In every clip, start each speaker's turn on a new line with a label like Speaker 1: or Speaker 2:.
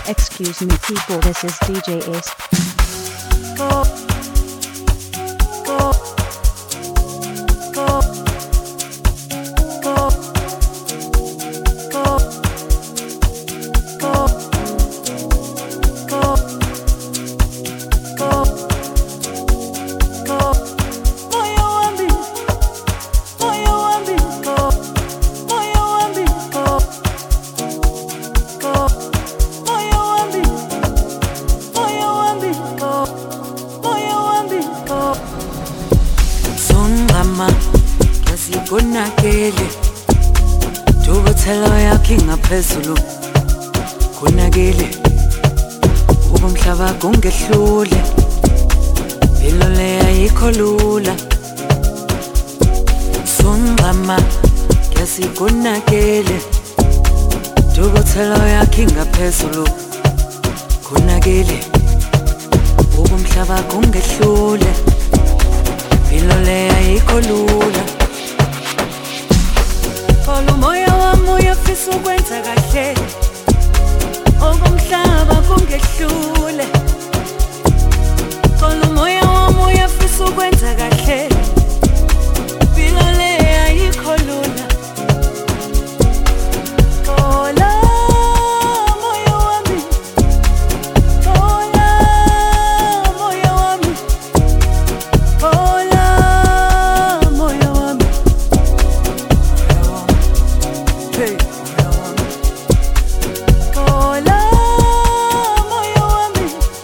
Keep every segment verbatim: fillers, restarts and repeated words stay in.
Speaker 1: Excuse me people, this is D J Ace. Go. Go. Go. Go. Go. Go. Go. Go. Go. Moyo wambi. Moyo wambi. Go. Moyo wambi. Go. Go. Moyo wambi. Moyo wambi. Go. Moyo wambi. Go.
Speaker 2: Songama yasikonakele Tubuthelo yakhe ngaphezulu kunakele ubumhlaba kungehlule Impilo le ayikho lula Songama yasikonakele Tubuthelo yakhe ngaphezulu kunakele ubumhlaba kungehlule Impilo le ayikho lula Pholo moya wami uyafisa ukwenza kahle Okumhlaba kungehlule Pholo moya wami uyafisa ukwenza kahle Impilo le ayikho lula Thola moya wami Thola moya wami Thola moya wami Hey Thola moya wami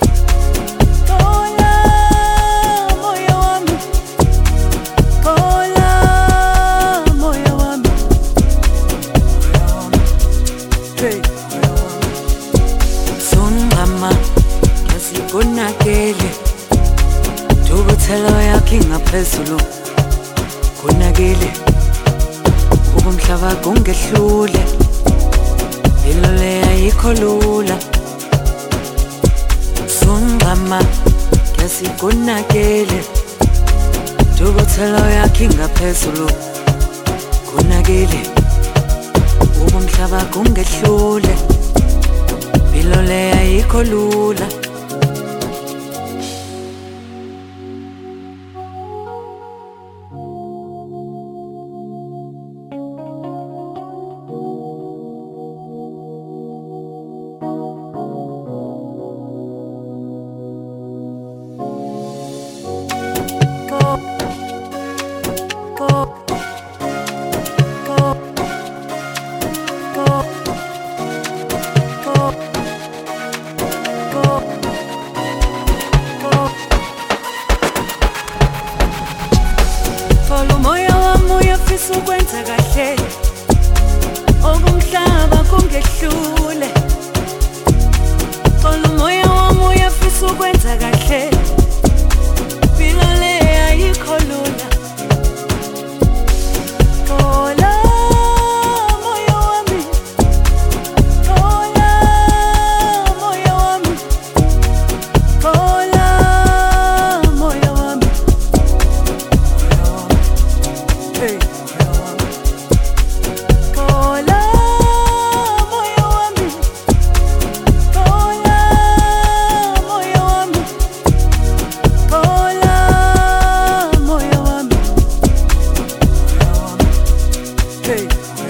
Speaker 2: Thola moya wami Thola moya wami Hey Songama yasikonakele Tubuthelo yakhe ngaphezulu kunakele ubumhlaba kungehlule Impilo le ayikho lula Songama yasikonakele Tubuthelo yakhe ngaphezulu kunakele ubumhlaba kungehlule Impilo le ayikho lula Go. Go. Go. Go. Go. Go. Go. Pholo moya wami uyafisa ukwenza kahle Okumhlaba kungehlule Pholo moya wami uyafisa ukwenza kahle Impilo le ayikho lula Thola moya wami Thola moya wami Thola moya wami Hey Thola moya wami Thola moya wami Thola moya wami Hey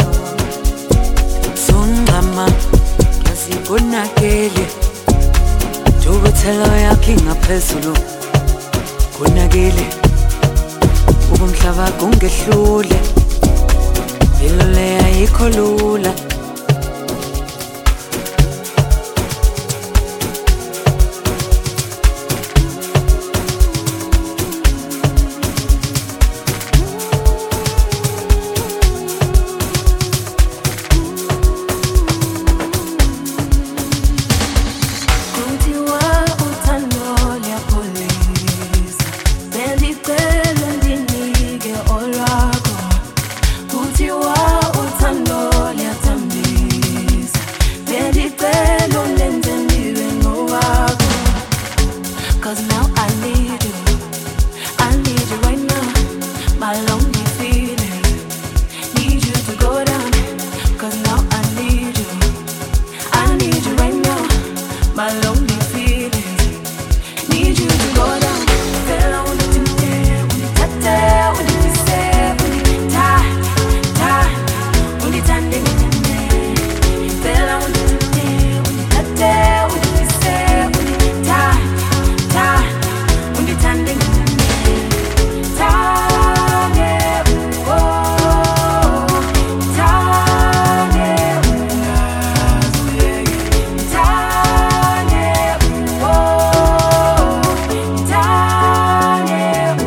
Speaker 2: Songama yasikonakele Tubuthelo yakhe ngaphezulu kunakele ubumhlaba kungehlule Impilo le ayikho lula
Speaker 3: Kuthiwa uthando luyapholisa, bendicela ndinike olwakho. Kuthiwa uthando luyathambisa my lonely feelings. Need you to go down. Feel I want to do it. When you touch it, when you say, when you tie, tie, when you turn it, feel I want to do it. When you touch it, when you say, when you tie, tie, when you turn it, tie, yeah, oh, tie, yeah, tie, yeah, oh, tie, yeah,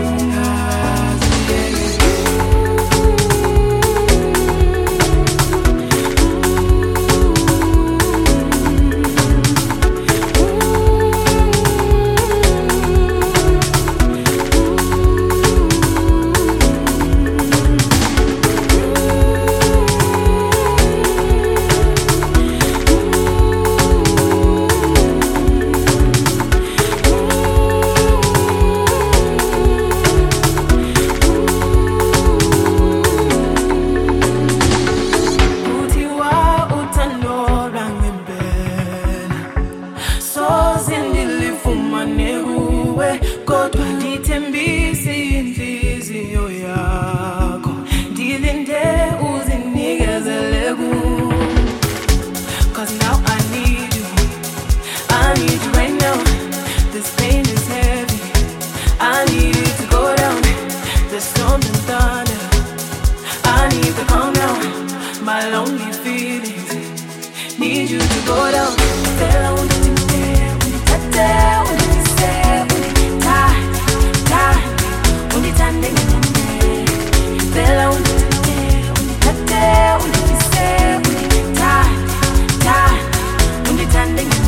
Speaker 3: Uthiwa uthando lwangempela soze ndilifumane kuwe kodwa ndithembise inhliziyo yakho ndilinde uzinikezele kuwe. Cause now I need you, I need you right now. This pain is heavy, I need it to go down. There's something thunder, I need to calm down. My lonely feelings need you to go down. Feel I want to do it. When you touch it, when you say, when you tie, tie, when you turn it, feel I want to do it. When you touch it, when you say, when you tie, tie, when you turn it,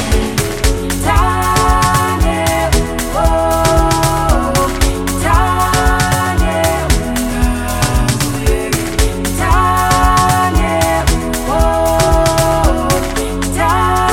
Speaker 3: tie, yeah, oh, tie, yeah, tie, yeah, oh, tie.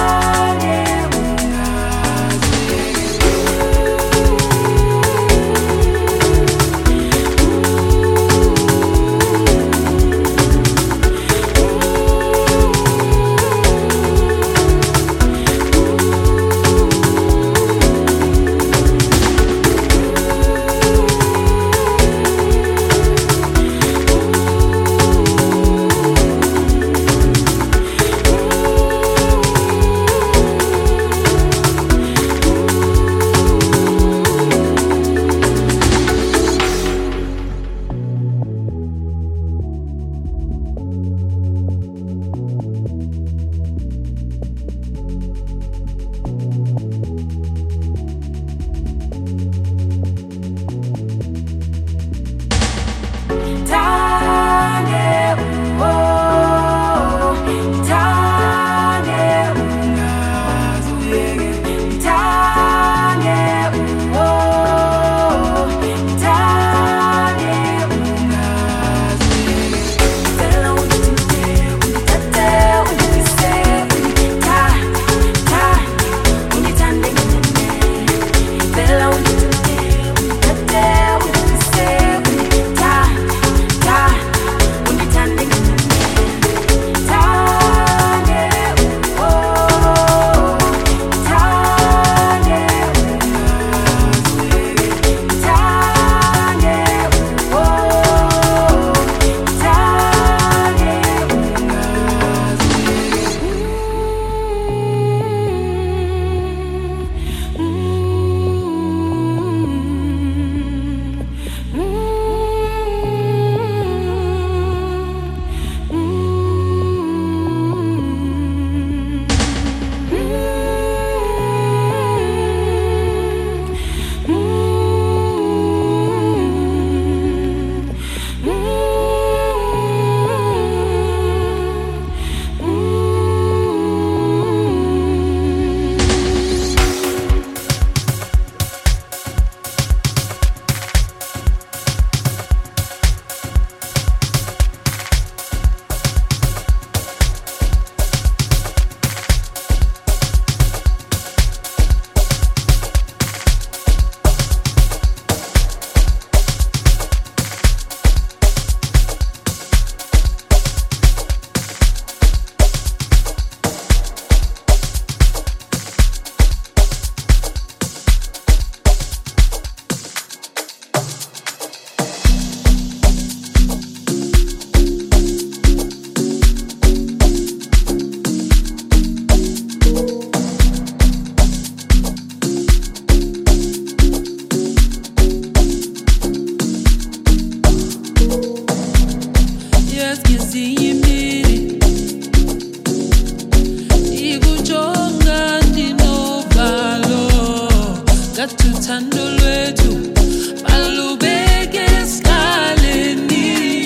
Speaker 3: uthando lwethu balubeke esikaleni.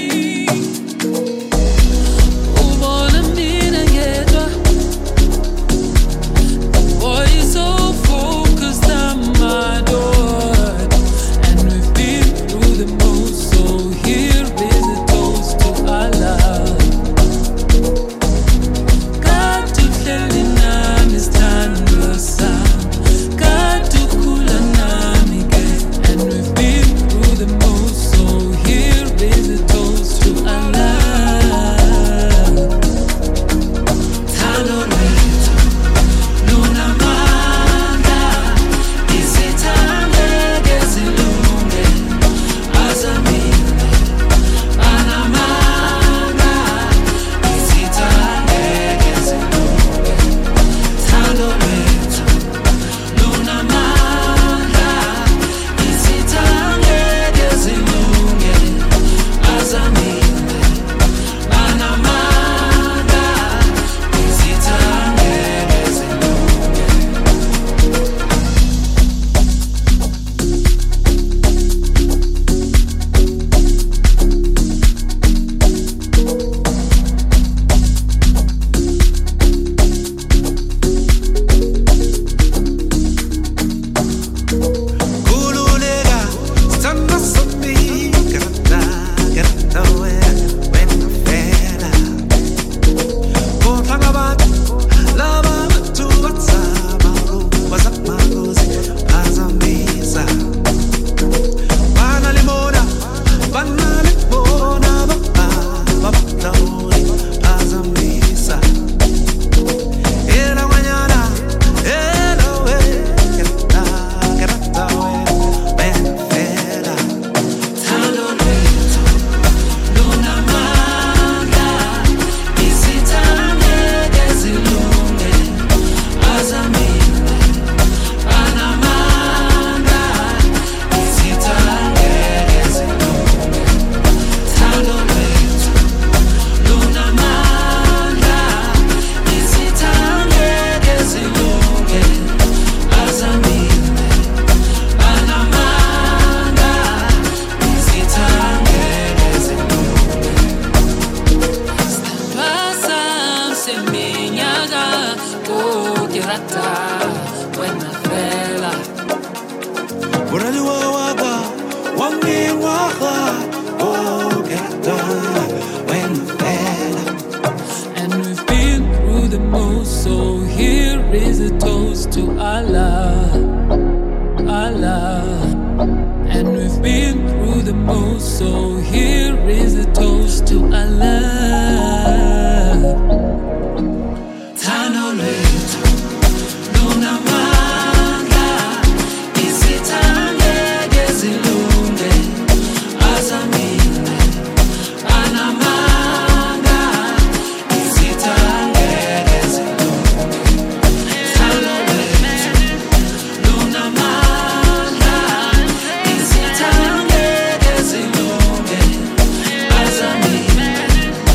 Speaker 3: Ubona mina ngedwa, boy is so focused on my door, and we've been through the most, so here is a toast to our love. God to tell nami sithando sami, God to khula nami ke, and we've been through the most, so here is a toast to our love. Thando lwethu lunamandla, isithangeke silunge, azamile banamandla, isithangeke silunge. Thando lwethu lunamandla, isithangeke silunge, azamile banamandla, isithangeke silunge.
Speaker 4: Kululeka sithanda somi, garata garata wena fela. Kodwa ngabantu laba bantu bathaba bazamakosi azamisa. Banalimona banalimona babatawuli azamisa. Era mañana era we garata garata wena fela.
Speaker 3: Thando lwethu lunamandla, isithangeke silunge, azamile banamandla, isithangeke silunge. Thando lwethu lunamandla, isithangeke silunge, azamile banamandla, isithangeke silunge. Sithandwa seminyaka kokirata wena fela.
Speaker 4: Uraliwa waka wangi waka oh garata wena fela.
Speaker 3: And we've been through the most, so here is a toast to our love, our love. And we've been through the most, so here is a toast to our love. Thando lwethu lunamandla, isithangeke silunge, azamile banamandla, isithangeke silunge. Thando lwethu lunamandla, isithangeke silunge, azamile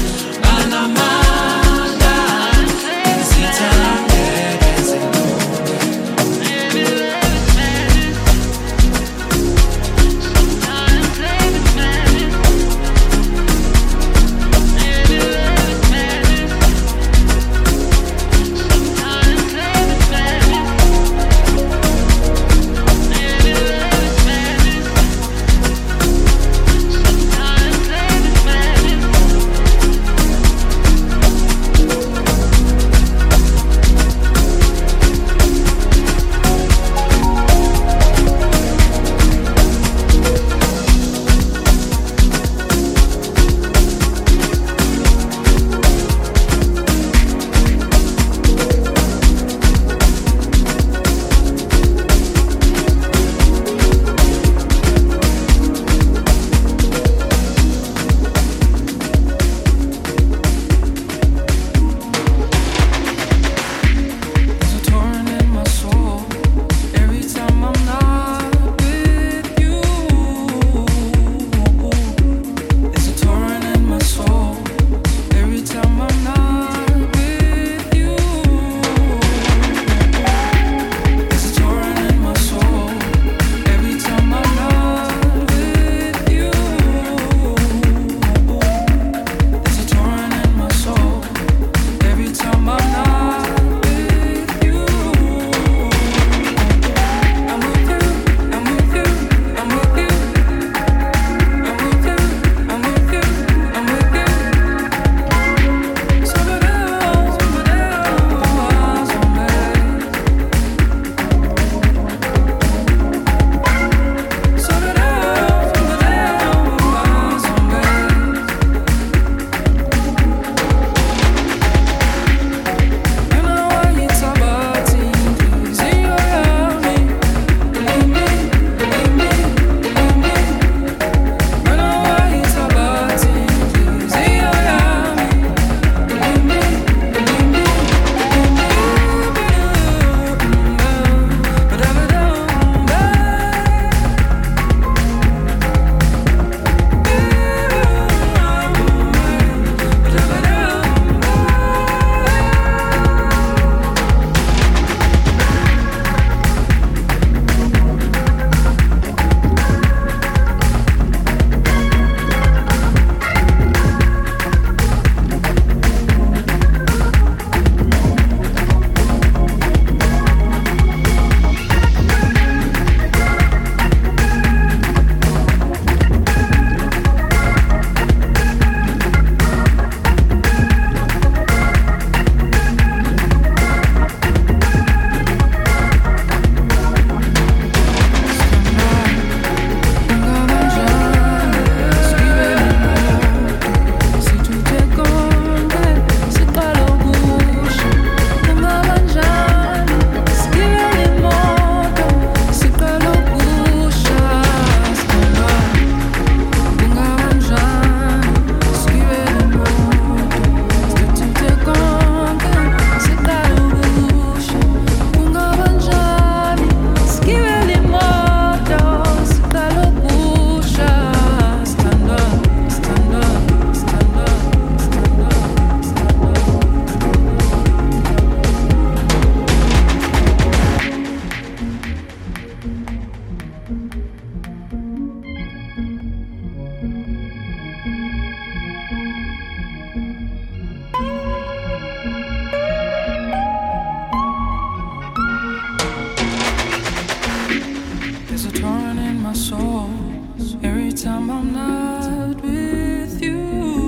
Speaker 3: Every time I'm not with you,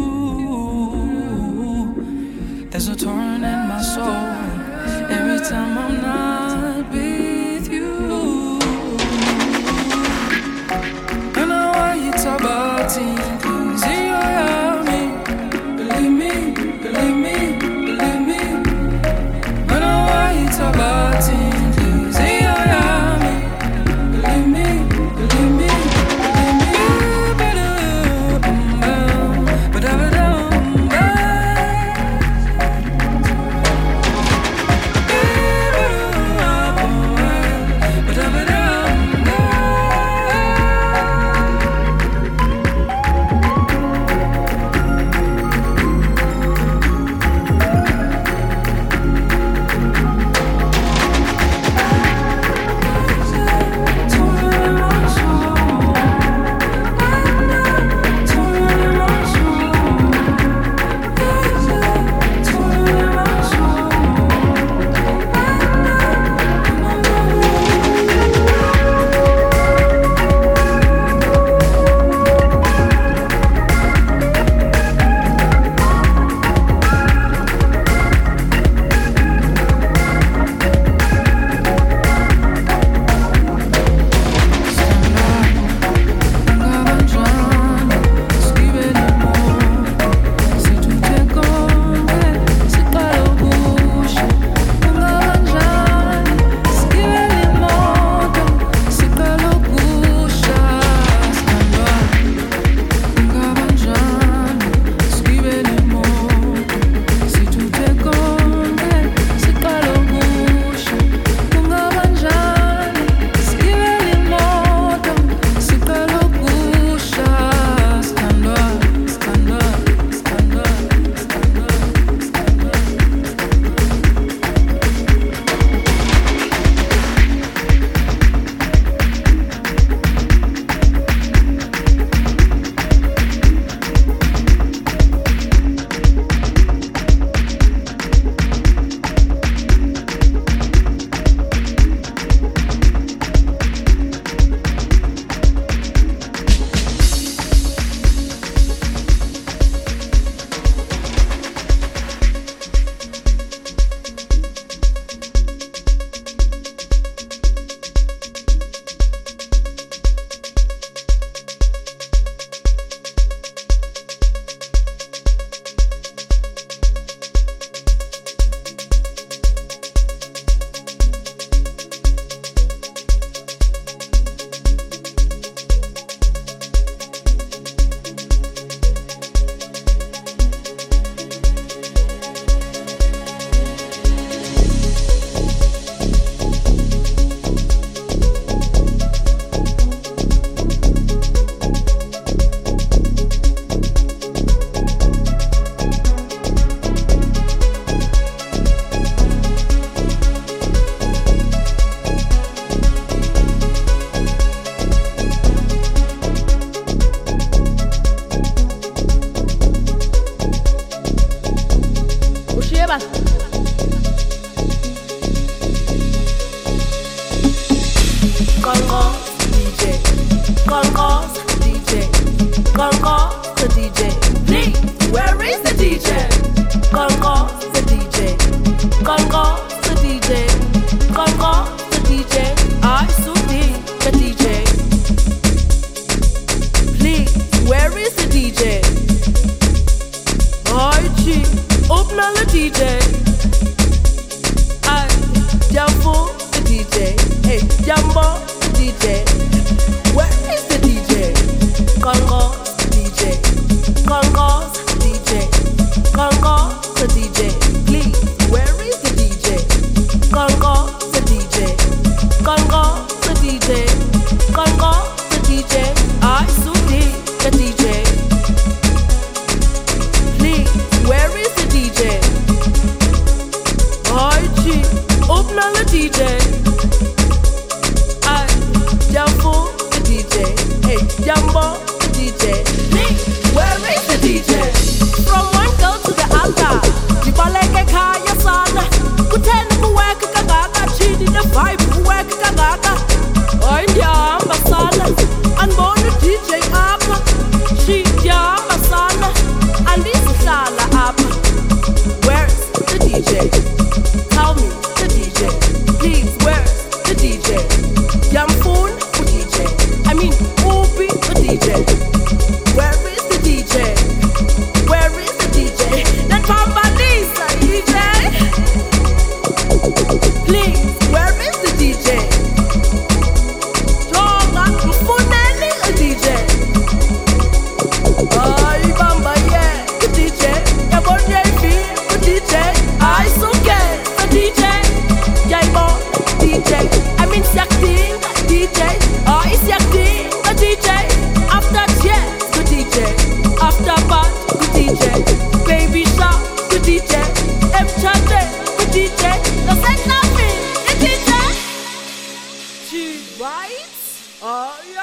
Speaker 3: there's a torrent in my soul. Every time I'm not with you, I know why you talk about it. Cause you are me. Believe me, believe me, believe me. I know why you talk about it. Cause you are me. Believe me, believe me.
Speaker 2: Vibe, work kagaka. Oh, India, ambassador. And born the D J up.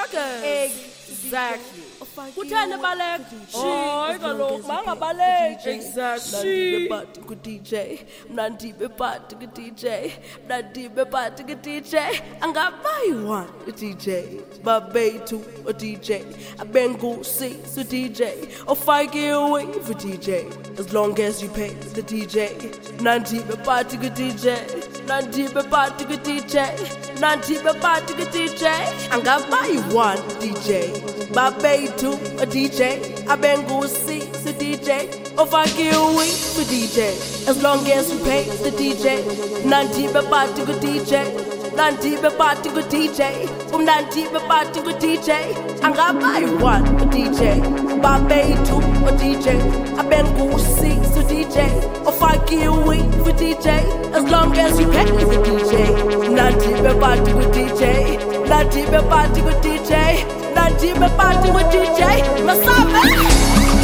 Speaker 5: Exactly. Kuthanda baleka? Hayi kaloku mangabaleki. Exactly.
Speaker 2: But good D J, Nandi be part good D J, Nandi be part good D J. I got buy one a D J, Babe two a D J. I been go six a D J, or five get away for D J. As long as you pay the D J, Nandi be part good D J, Nandi be part good D J, Nandi be part good D J. I got buy one D J, Babe two a D J. I been go six a D J. Of I give away for D J, as long as you pay the D J. Nanti be party go D J, Nanti be party go D J, um Nanti be party go D J. I got buy one a D J, Babe two a D J. I been go six a D J. Of I give away for D J, as long as you pay the D J. Nanti be party go D J, Nanti be party go D J, Nanti be party go D J. Masabe.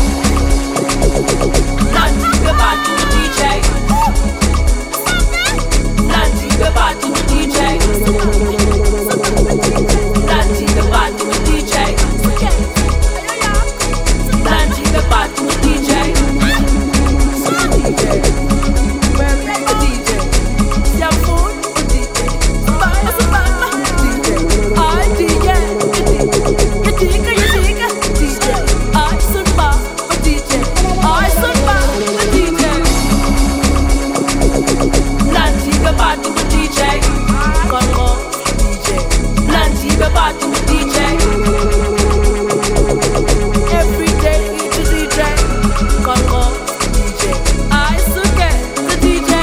Speaker 2: Nanti be party with D J. Nanti be party with D J. Nanti be party with D J. Nanti be party with D J. D J, yeah, food with D J. Baba, baba, D J. I D J, you dig, you dig, D J. I super D J. I super D J. Nanti be party with D J. Come on, D J. Nanti be party with D J. Every day it's a D J. Come on, D J. I suke the D J.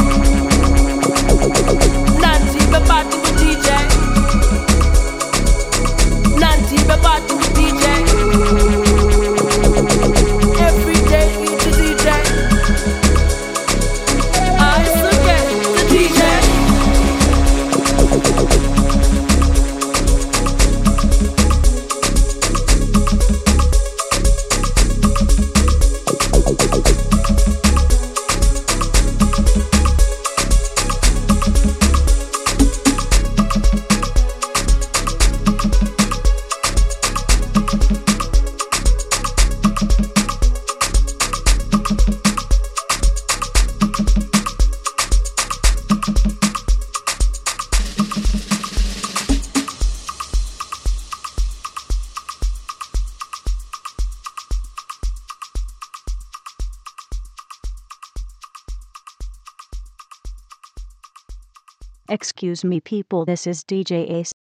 Speaker 2: Nanti be party with D J. Nanti be party with D J. Every day it's a D J. I forget the D J.
Speaker 1: Excuse me people, this is D J Ace.